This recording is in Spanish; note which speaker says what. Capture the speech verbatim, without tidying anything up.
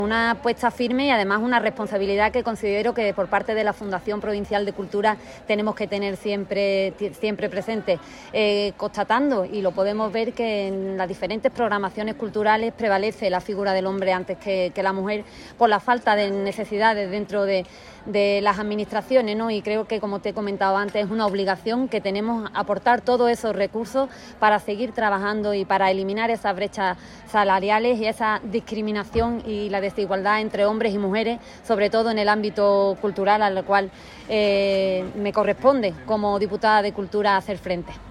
Speaker 1: Una apuesta firme y además una responsabilidad que considero que por parte de la Fundación Provincial de Cultura tenemos que tener siempre, siempre presente, eh, constatando, y lo podemos ver, que en las diferentes programaciones culturales prevalece la figura del hombre antes que, que la mujer, por la falta de necesidades dentro de, de las administraciones, ¿no? Y creo que, como te he comentado antes, es una obligación que tenemos aportar todos esos recursos para seguir trabajando y para eliminar esas brechas salariales y esa discriminación y la desigualdad entre hombres y mujeres, sobre todo en el ámbito cultural, al cual eh, me corresponde como diputada de Cultura hacer frente.